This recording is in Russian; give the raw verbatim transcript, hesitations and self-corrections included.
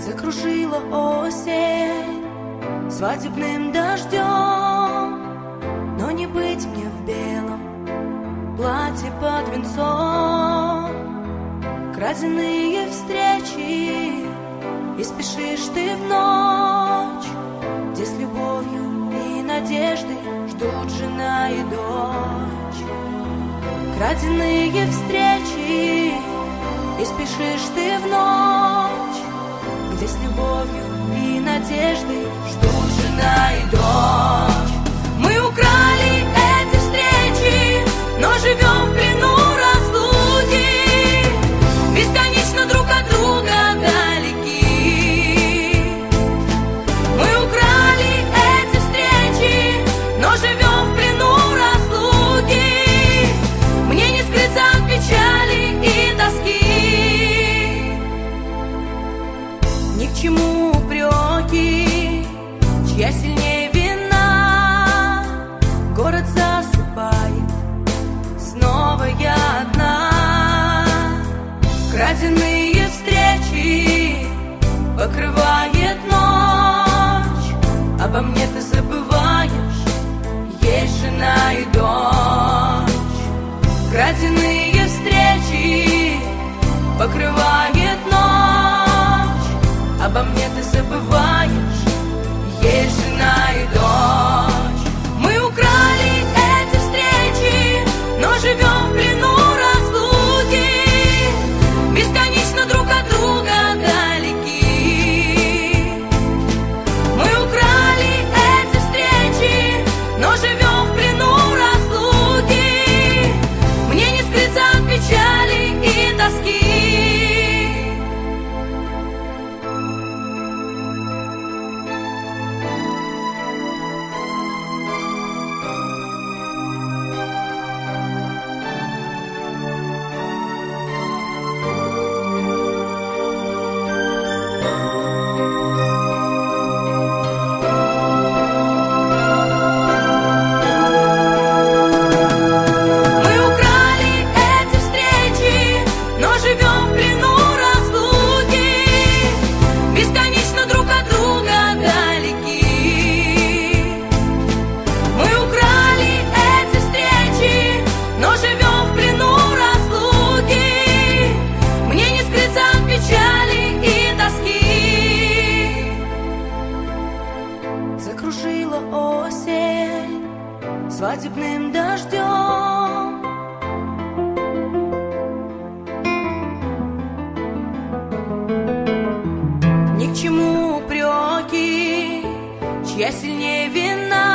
Закружила осень свадебным дождем, но не быть мне в белом платье под венцом. Краденые встречи, и спешишь ты в ночь, где с любовью и надеждой ждут жена и дочь. Краденые встречи, и спешишь ты в ночь, где с любовью и надеждой ждут жена и дочь. Мы украли эти встречи, но живем в плену разлуки, бесконечно друг от друга далеки. Мы украли эти встречи, но живем в плену разлуки. Мне не скрыться от печали и тоски. Ни к чему упреки, чья сильнее вина. Город засыпает, снова я одна. Краденые встречи покрывает ночь. Обо мне ты забываешь, есть жена и дочь. Краденые встречи покрывает ночь. Обо мне ты забываешь, есть жена и дочь. Мы украли эти встречи, но живем в плену разлуки, бесконечно друг от друга далеки. Мы украли эти встречи, но живем в плену разлуки. Мне не скрыться от печали и тоски. Закружила осень свадебным дождем. Ни к чему упреки, чья сильнее вина.